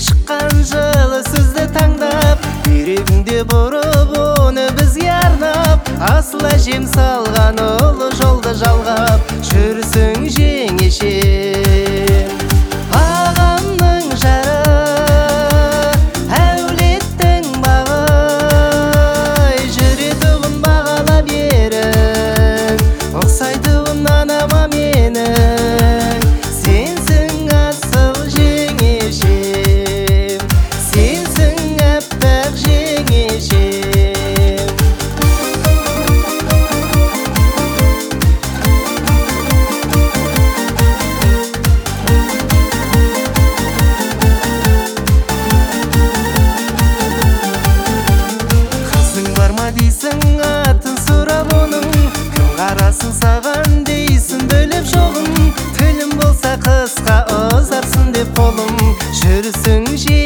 шыққан жылы сөзді таңдап, жүрегіңде бұрып оны бізге арнап, асыл әжем салған ұлы жолды жалғап жүрсің жеңешем. Ағамның жары, әулеттің бағы, жүретұғын бағалап ерің, ұқсайтұғын анама менің. Сенсің асыл жеңешем, сенсің әппақ жеңешем. Қызың бар ма дейсің атын сұрап оның, кім қарасын саған дейсің бөліп жоғын. Тілім болса қысқа ұзарсың деп қолым, жүрсің